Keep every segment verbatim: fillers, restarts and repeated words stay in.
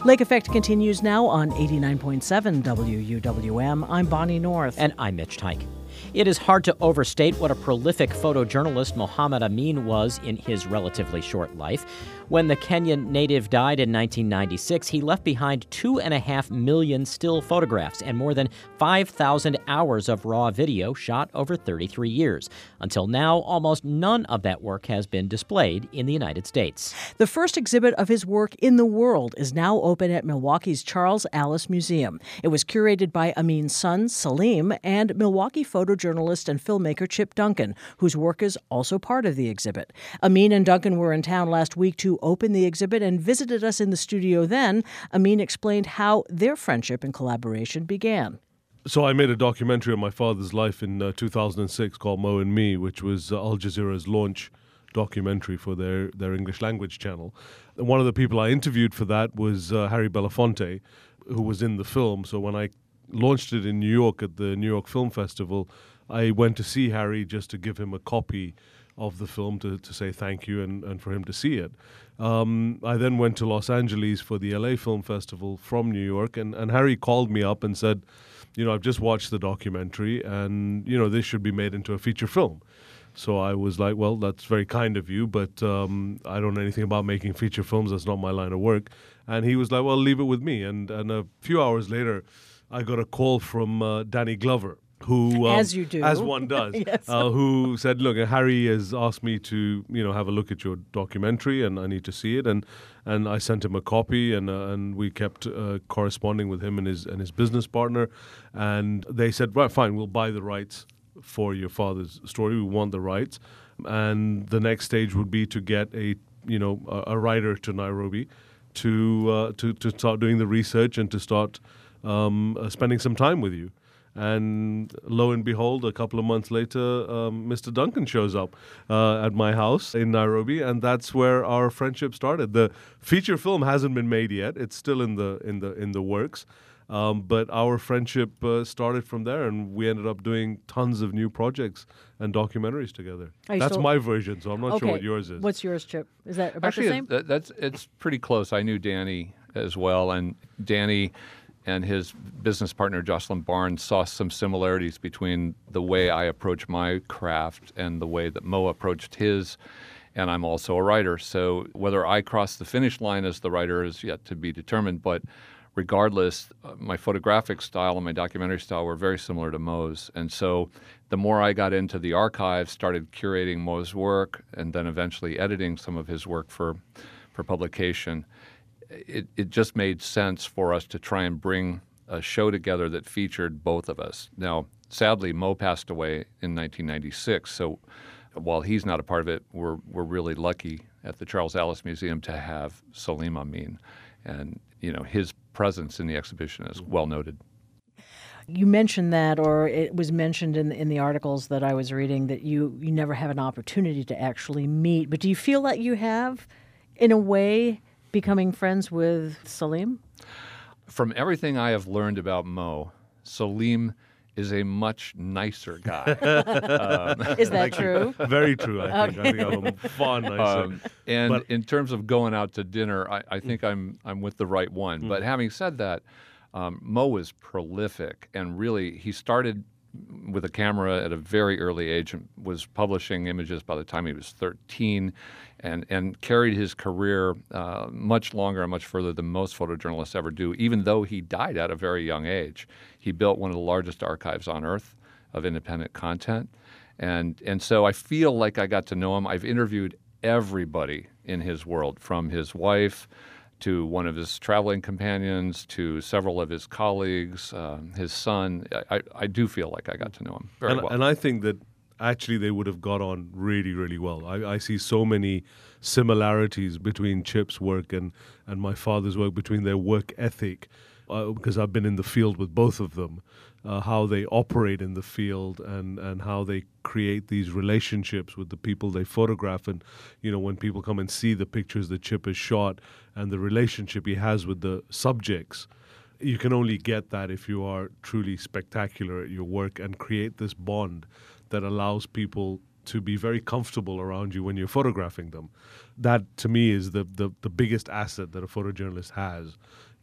Lake Effect continues now on eighty-nine point seven W U W M. I'm Bonnie North. And I'm Mitch Tyke. It is hard to overstate what a prolific photojournalist Mohammed Amin was in his relatively short life. When the Kenyan native died in nineteen ninety-six, he left behind two and a half million still photographs and more than five thousand hours of raw video shot over thirty-three years. Until now, almost none of that work has been displayed in the United States. The first exhibit of his work in the world is now open at Milwaukee's Charles Allis Museum. It was curated by Amin's son, Salim, and Milwaukee photojournalist and filmmaker Chip Duncan, whose work is also part of the exhibit. Amin and Duncan were in town last week to open the exhibit and visited us in the studio then. Amin explained how their friendship and collaboration began. So I made a documentary on my father's life in uh, two thousand six called Mo and Me, which was uh, Al Jazeera's launch documentary for their, their English language channel. And one of the people I interviewed for that was uh, Harry Belafonte, who was in the film. So when I launched it in New York at the New York Film Festival, I went to see Harry just to give him a copy of the film to, to say thank you and, and for him to see it. Um, I then went to Los Angeles for the L A Film Festival from New York, and, and Harry called me up and said, you know, I've just watched the documentary and, you know, this should be made into a feature film. So I was like, well, that's very kind of you, but um, I don't know anything about making feature films. That's not my line of work. And he was like, well, leave it with me. And, and a few hours later, I got a call from uh, Danny Glover, who, um, as you do, as one does, yes. uh, who said, "Look, Harry has asked me to, you know, have a look at your documentary, and I need to see it." And and I sent him a copy, and uh, and we kept uh, corresponding with him and his and his business partner. And they said, "Right, fine, we'll buy the rights for your father's story. We want the rights." And the next stage would be to get a, you know, a, a writer to Nairobi to uh, to to start doing the research and to start um, uh, spending some time with you. And lo and behold, a couple of months later, um, Mister Duncan shows up uh, at my house in Nairobi, and that's where our friendship started. The feature film hasn't been made yet; it's still in the in the in the works. Um, but our friendship uh, started from there, and we ended up doing tons of new projects and documentaries together. That's still... my version, so I'm not okay. sure what yours is. What's yours, Chip? Is that about Actually, the same? That, that's it's pretty close. I knew Danny as well, and Danny and his business partner, Jocelyn Barnes, saw some similarities between the way I approach my craft and the way that Mo approached his. And I'm also a writer. So whether I cross the finish line as the writer is yet to be determined. But regardless, uh, my photographic style and my documentary style were very similar to Mo's. And so the more I got into the archives, started curating Mo's work, and then eventually editing some of his work for, for publication, It, it just made sense for us to try and bring a show together that featured both of us. Now, sadly, Mo passed away in nineteen ninety-six, so while he's not a part of it, we're we're really lucky at the Charles Allis Museum to have Salim Amin, and you know his presence in the exhibition is well noted. You mentioned that, or it was mentioned in in the articles that I was reading, that you you never have an opportunity to actually meet. But do you feel that you have, in a way, becoming friends with Salim? From everything I have learned about Mo, Salim is a much nicer guy. um, is that true? Very true, I think. Okay. I think I'm far nicer. Um, and but, in terms of going out to dinner, I, I think I'm I'm with the right one. Mm. But having said that, um, Mo was prolific, and really he started with a camera at a very early age and was publishing images by the time he was thirteen, and, and carried his career uh, much longer and much further than most photojournalists ever do, even though he died at a very young age. He built one of the largest archives on earth of independent content. And, and so I feel like I got to know him. I've interviewed everybody in his world, from his wife to one of his traveling companions, to several of his colleagues, uh, his son. I, I do feel like I got to know him very and, well. And I think that actually they would have got on really, really well. I, I see so many similarities between Chip's work and, and my father's work, between their work ethic, uh, because I've been in the field with both of them, uh, how they operate in the field and, and how they create these relationships with the people they photograph. And, you know, when people come and see the pictures that Chip has shot and the relationship he has with the subjects, you can only get that if you are truly spectacular at your work and create this bond that allows people to be very comfortable around you when you're photographing them. That, to me, is the, the, the biggest asset that a photojournalist has,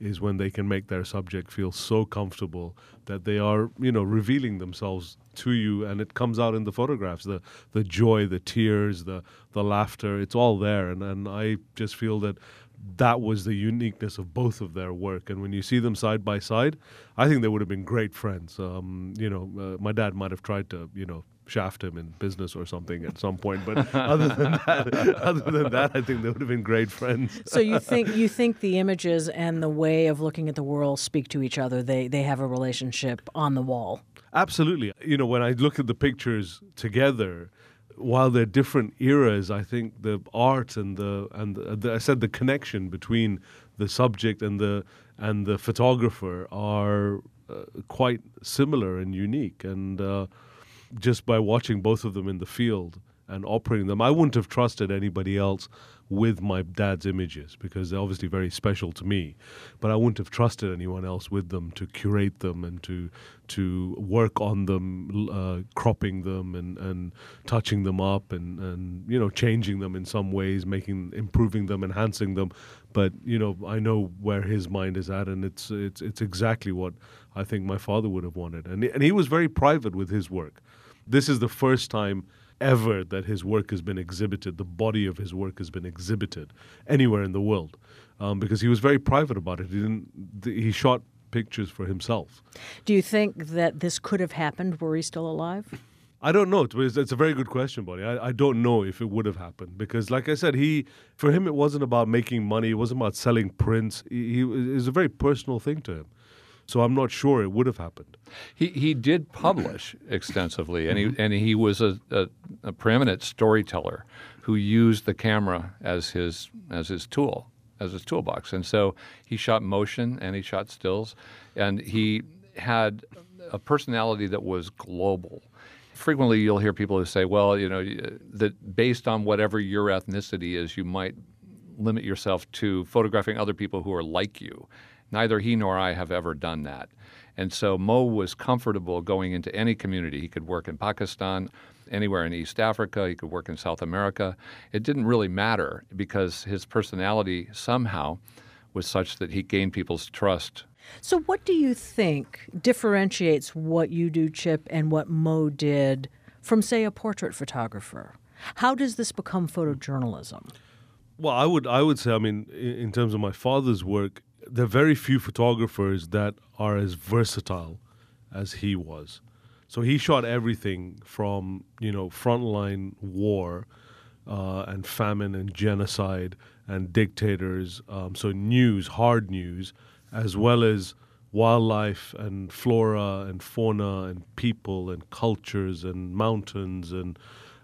is when they can make their subject feel so comfortable that they are, you know, revealing themselves to you, and it comes out in the photographs. The the joy, the tears, the the laughter, it's all there. And, and I just feel that that was the uniqueness of both of their work. And when you see them side by side, I think they would have been great friends. Um, you know, uh, my dad might have tried to, you know, shaft him in business or something at some point, but other than that, other than that, I think they would have been great friends. So you think you think the images and the way of looking at the world speak to each other? They they have a relationship on the wall. Absolutely. You know, when I look at the pictures together, while they're different eras, I think the art and the and the, the, I said the connection between the subject and the and the photographer are uh, quite similar and unique. And uh, just by watching both of them in the field and operating them, I wouldn't have trusted anybody else with my dad's images because they're obviously very special to me. But I wouldn't have trusted anyone else with them to curate them and to to work on them, uh, cropping them and, and touching them up and, and you know changing them in some ways, making improving them, enhancing them. But you know I know where his mind is at, and it's it's it's exactly what I think my father would have wanted. And and he was very private with his work. This is the first time ever that his work has been exhibited, the body of his work has been exhibited anywhere in the world, um, because he was very private about it. He didn't. He shot pictures for himself. Do you think that this could have happened were he still alive? I don't know. It's it's a very good question, buddy. I, I don't know if it would have happened because, like I said, he for him it wasn't about making money. It wasn't about selling prints. He, he it was a very personal thing to him. So I'm not sure it would have happened. He he did publish extensively, and he and he was a, a, a preeminent storyteller who used the camera as his as his tool, as his toolbox. And so he shot motion and he shot stills, and he had a personality that was global. Frequently, you'll hear people who say, "Well, you know, that based on whatever your ethnicity is, you might limit yourself to photographing other people who are like you." Neither he nor I have ever done that. And so Mo was comfortable going into any community. He could work in Pakistan, anywhere in East Africa. He could work in South America. It didn't really matter because his personality somehow was such that he gained people's trust. So what do you think differentiates what you do, Chip, and what Mo did from, say, a portrait photographer? How does this become photojournalism? Well, I would I would say, I mean, in, in terms of my father's work, there are very few photographers that are as versatile as he was. So he shot everything from, you know, frontline war uh, and famine and genocide and dictators, um, so news, hard news, as well as wildlife and flora and fauna and people and cultures and mountains and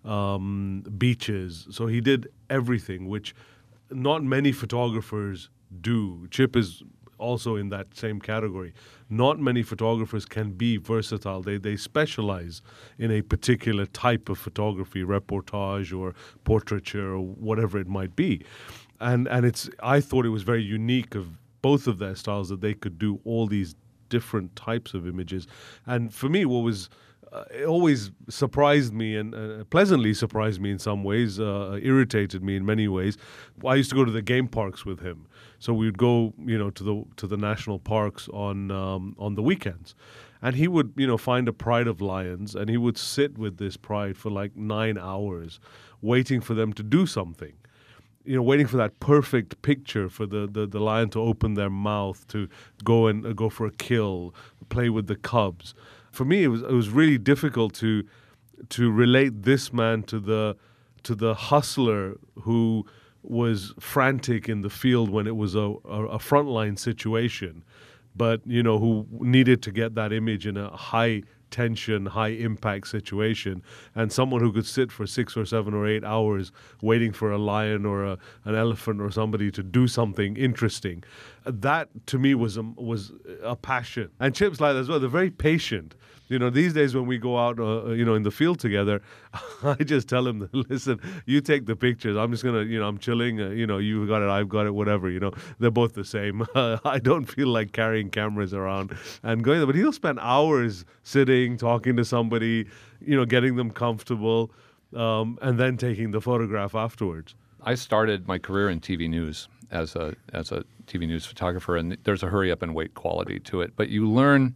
um, beaches. So he did everything, which not many photographers do. Chip is also in that same category. Not many photographers can be versatile. They they specialize in a particular type of photography, reportage or portraiture or whatever it might be. And and it's I thought it was very unique of both of their styles that they could do all these different types of images. And for me, what was Uh, it always surprised me and uh, pleasantly surprised me in some ways, uh, irritated me in many ways. I used to go to the game parks with him, so we would go, you know, to the to the national parks on um, on the weekends, and he would, you know, find a pride of lions, and he would sit with this pride for like nine hours, waiting for them to do something. You know, waiting for that perfect picture for the, the, the lion to open their mouth, to go and uh, go for a kill, play with the cubs. For me, it was it was really difficult to to relate this man to the to the hustler who was frantic in the field when it was a, a, a frontline situation, but you know who needed to get that image in a high tension, high impact situation, and someone who could sit for six or seven or eight hours waiting for a lion or a, an elephant or somebody to do something interesting. That to me was a, was a passion. And Chip's like that as well. They're very patient. You know, these days when we go out, uh, you know, in the field together, I just tell him, listen, you take the pictures. I'm just going to, you know, I'm chilling. Uh, you know, you've got it, I've got it, whatever. You know, they're both the same. Uh, I don't feel like carrying cameras around and going there. But he'll spend hours sitting, talking to somebody, you know, getting them comfortable, um, and then taking the photograph afterwards. I started my career in T V news, as a as a T V news photographer, and there's a hurry up and wait quality to it. But you learn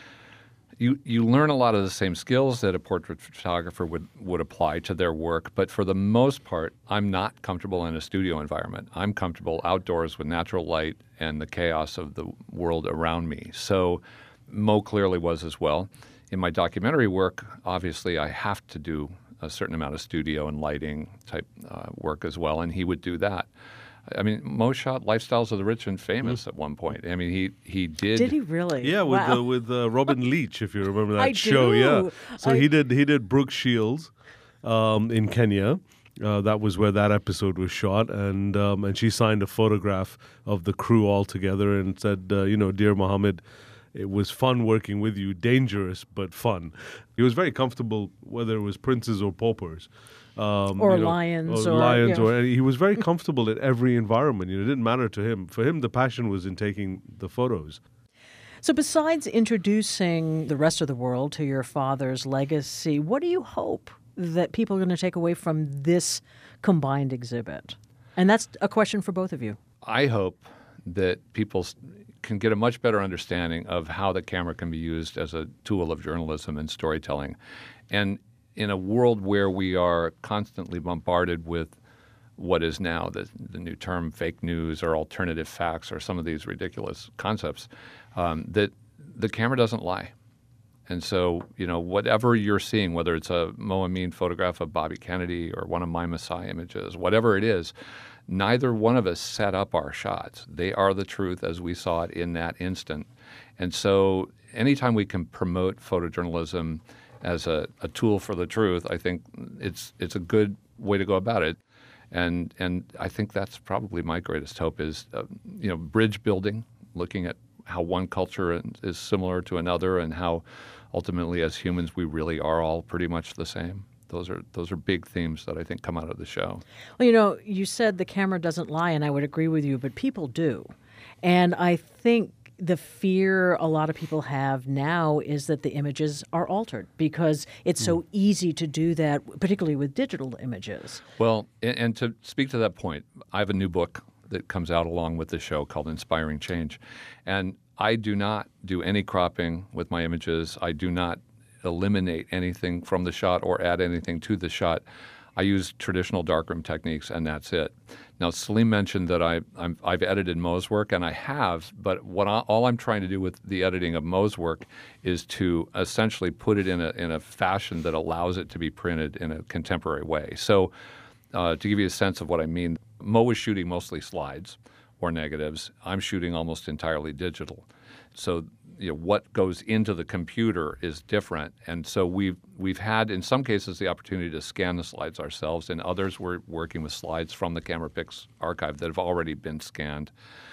you you learn a lot of the same skills that a portrait photographer would would apply to their work. But for the most part, I'm not comfortable in a studio environment. I'm comfortable outdoors with natural light and the chaos of the world around me. So Mo clearly was as well. In my documentary work, obviously, I have to do a certain amount of studio and lighting type uh, work as well, and he would do that. I mean, Mo shot Lifestyles of the Rich and Famous mm. at one point. I mean, he he did. Did he really? Yeah, with wow. uh, with uh, Robin Leach, if you remember that I show. do. Yeah. So I... he did he did Brooke Shields um, in Kenya. Uh, that was where that episode was shot, and um, and she signed a photograph of the crew all together and said, uh, you know, dear Mohammed, it was fun working with you, dangerous but fun. He was very comfortable, whether it was princes or paupers. Um, or you know, lions. Or, or lions. Yeah. Or he was very comfortable in every environment. You know, it didn't matter to him. For him, the passion was in taking the photos. So besides introducing the rest of the world to your father's legacy, what do you hope that people are going to take away from this combined exhibit? And that's a question for both of you. I hope that people can get a much better understanding of how the camera can be used as a tool of journalism and storytelling. And in a world where we are constantly bombarded with what is now the, the new term fake news or alternative facts or some of these ridiculous concepts, um, that the camera doesn't lie. And so, you know, whatever you're seeing, whether it's a Mo Amin photograph of Bobby Kennedy or one of my Messiah images, whatever it is, neither one of us set up our shots. They are the truth as we saw it in that instant. And so anytime we can promote photojournalism as a, a tool for the truth, I think it's it's a good way to go about it. And and I think that's probably my greatest hope is, uh, you know, bridge building, looking at how one culture is similar to another and how ultimately as humans we really are all pretty much the same. Those are those are big themes that I think come out of the show. Well, you know, you said the camera doesn't lie, and I would agree with you, but people do. And I think the fear a lot of people have now is that the images are altered because it's so mm. easy to do that, particularly with digital images. Well, and, and to speak to that point, I have a new book that comes out along with the show called Inspiring Change. And I do not do any cropping with my images. I do not eliminate anything from the shot or add anything to the shot. I use traditional darkroom techniques, and that's it. Now, Salim mentioned that I, I'm, I've edited Mo's work, and I have, but what I, all I'm trying to do with the editing of Mo's work is to essentially put it in a, in a fashion that allows it to be printed in a contemporary way. So uh, to give you a sense of what I mean, Mo was shooting mostly slides or negatives. I'm shooting almost entirely digital. So you know, what goes into the computer is different. And so we've we've had, in some cases, the opportunity to scan the slides ourselves. In others, we're working with slides from the CameraPix archive that have already been scanned.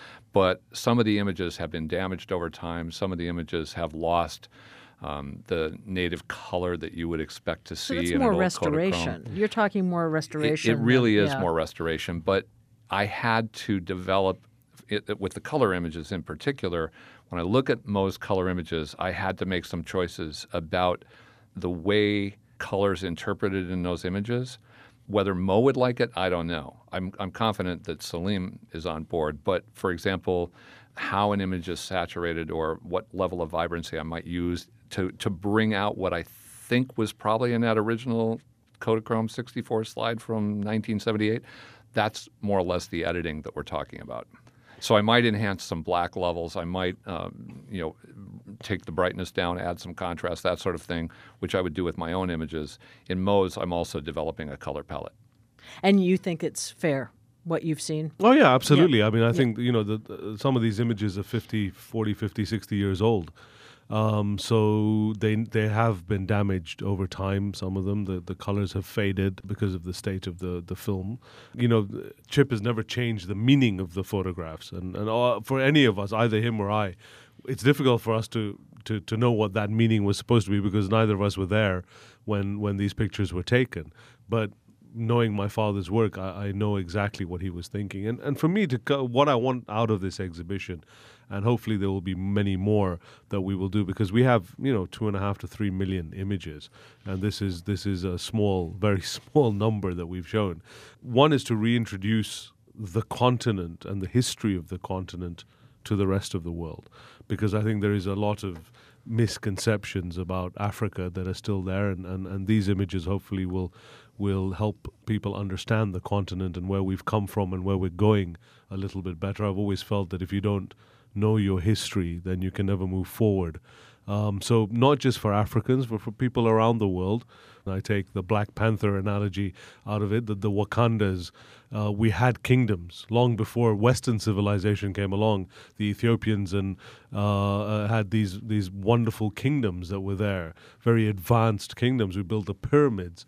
But some of the images have been damaged over time. Some of the images have lost um, the native color that you would expect to see so that's in more an old restoration. Kodachrome. You're talking more restoration. It, it really than, is yeah. more restoration. But I had to develop it with the color images in particular. When I look at Mo's color images, I had to make some choices about the way color's interpreted in those images. Whether Mo would like it, I don't know. I'm, I'm confident that Salim is on board. But, for example, how an image is saturated or what level of vibrancy I might use to, to bring out what I think was probably in that original Kodachrome sixty-four slide from nineteen seventy-eight, that's more or less the editing that we're talking about. So I might enhance some black levels. I might, um, you know, take the brightness down, add some contrast, that sort of thing, which I would do with my own images. In Mo's, I'm also developing a color palette. And you think it's fair, what you've seen? Oh, yeah, absolutely. Yeah. I mean, I yeah. think, you know, the, the, some of these images are fifty, forty, fifty, sixty years old. Um, so they they have been damaged over time, some of them. The the colors have faded because of the state of the, the film. You know, Chip has never changed the meaning of the photographs. And, and uh, for any of us, either him or I, it's difficult for us to, to, to know what that meaning was supposed to be because neither of us were there when, when these pictures were taken. But knowing my father's work, I, I know exactly what he was thinking. And and for me, to co- what I want out of this exhibition, and hopefully there will be many more that we will do, because we have, you know, two and a half to three million images, and this is this is a small, very small number that we've shown. One is to reintroduce the continent and the history of the continent to the rest of the world, because I think there is a lot of misconceptions about Africa that are still there, and, and, and these images hopefully will will help people understand the continent and where we've come from and where we're going a little bit better. I've always felt that if you don't know your history, then you can never move forward. Um, so not just for Africans, but for people around the world. I take the Black Panther analogy out of it, that the Wakandas, uh, we had kingdoms long before Western civilization came along. The Ethiopians and uh, uh, had these these wonderful kingdoms that were there, very advanced kingdoms. We built the pyramids,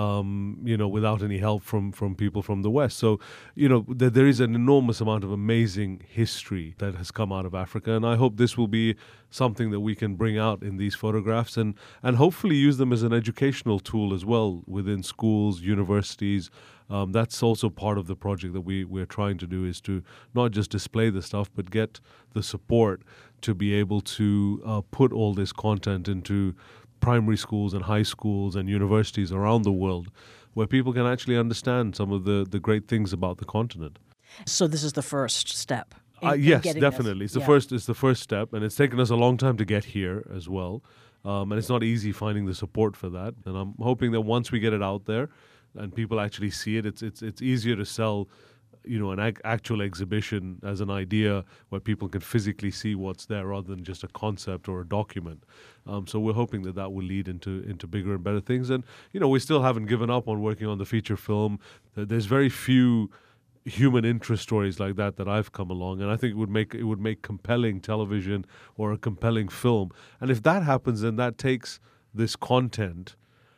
um, you know, without any help from, from people from the West. So, you know, th- there is an enormous amount of amazing history that has come out of Africa, and I hope this will be something that we can bring out in these photographs and, and hopefully use them as an educational tool as well within schools, universities. Um, that's also part of the project that we, we're trying to do, is to not just display the stuff, but get the support to be able to uh, put all this content into primary schools and high schools and universities around the world, where people can actually understand some of the, the great things about the continent. So this is the first step. In, uh, in yes, getting definitely. This. It's the Yeah. first. It's the first step, and it's taken us a long time to get here as well. Um, and it's not easy finding the support for that. And I'm hoping that once we get it out there and people actually see it, it's it's it's easier to sell, you know, an ag- actual exhibition as an idea where people can physically see what's there rather than just a concept or a document. Um, so we're hoping that that will lead into into bigger and better things. And, you know, we still haven't given up on working on the feature film. There's very few human interest stories like that that I've come along, and I think it would make it would make compelling television or a compelling film. And if that happens, then that takes this content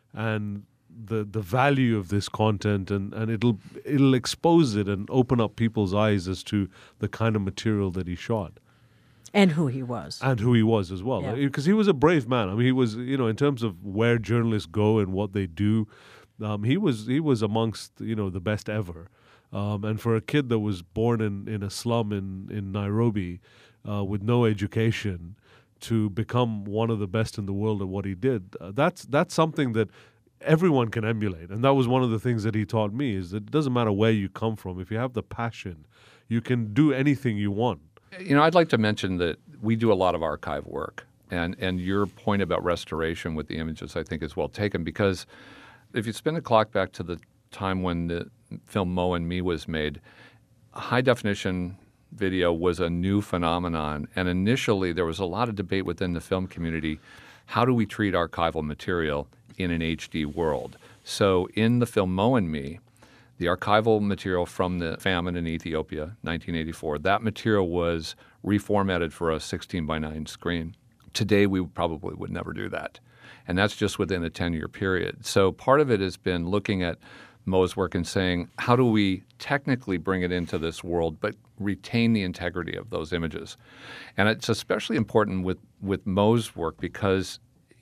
and the the value of this content, and, and it'll it'll expose it and open up people's eyes as to the kind of material that he shot. And who he was. And who he was as well. Yeah. Because he was a brave man. I mean, he was, you know, in terms of where journalists go and what they do, um, he was he was amongst, you know, the best ever. Um, and for a kid that was born in, in a slum in, in Nairobi uh, with no education to become one of the best in the world at what he did, uh, that's that's something that everyone can emulate. And that was one of the things that he taught me, is that it doesn't matter where you come from. If you have the passion, you can do anything you want. You know, I'd like to mention that we do a lot of archive work. And, and your point about restoration with the images, I think, is well taken, because if you spin the clock back to the time when the film Mo and Me was made, high-definition video was a new phenomenon. And initially, there was a lot of debate within the film community. How do we treat archival material in an H D world? So in the film Mo and Me, the archival material from the famine in Ethiopia, nineteen eighty-four, that material was reformatted for a sixteen by nine screen. Today, we probably would never do that. And that's just within a ten-year period. So part of it has been looking at Mo's work and saying, how do we technically bring it into this world but retain the integrity of those images? And it's especially important with, with Mo's work because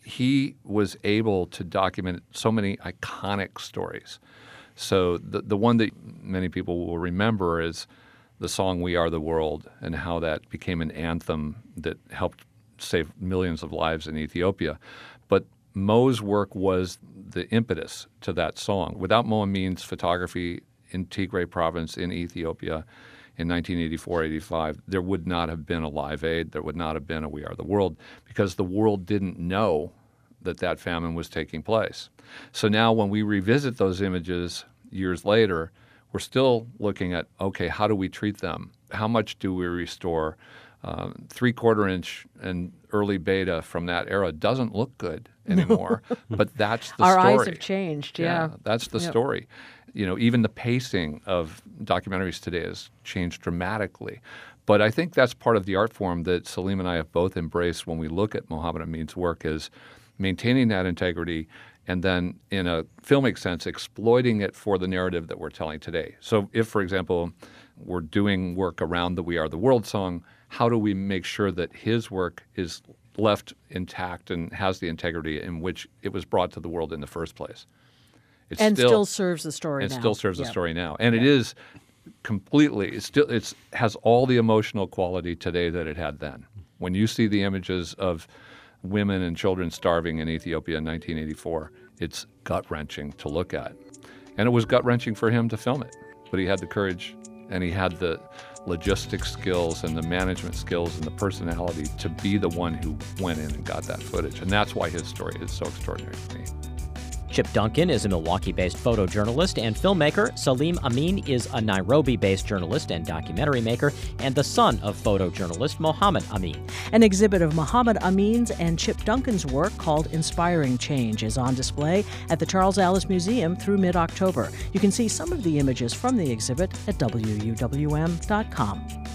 he was able to document so many iconic stories. So the, the one that many people will remember is the song We Are the World, and how that became an anthem that helped save millions of lives in Ethiopia. But Mo's work was the impetus to that song. Without Mo Amin's photography in Tigray province in Ethiopia in nineteen eighty-four eighty-five, there would not have been a Live Aid, there would not have been a We Are the World, because the world didn't know that that famine was taking place. So now when we revisit those images years later, we're still looking at, okay, how do we treat them? How much do we restore? Um, three-quarter inch and early beta from that era doesn't look good anymore, but that's the Our story. eyes have changed, yeah. That's the Yep. story. You know, even the pacing of documentaries today has changed dramatically. But I think that's part of the art form that Salim and I have both embraced when we look at Mohammed Amin's work, is maintaining that integrity and then, in a filmic sense, exploiting it for the narrative that we're telling today. So if, for example, we're doing work around the We Are the World song, how do we make sure that his work is left intact and has the integrity in which it was brought to the world in the first place? It's and still, still serves the story and now. still serves Yeah. the story now. And Yeah. it is completely, it's still, it's has all the emotional quality today that it had then. When you see the images of women and children starving in Ethiopia in nineteen eighty-four, it's gut-wrenching to look at. And it was gut-wrenching for him to film it, but he had the courage and he had the logistics skills and the management skills and the personality to be the one who went in and got that footage. And that's why his story is so extraordinary to me. Chip Duncan is a Milwaukee-based photojournalist and filmmaker. Salim Amin is a Nairobi-based journalist and documentary maker, and the son of photojournalist Mohammed Amin. An exhibit of Mohammed Amin's and Chip Duncan's work called Inspiring Change is on display at the Charles Allis Museum through mid-October. You can see some of the images from the exhibit at W U W M dot com.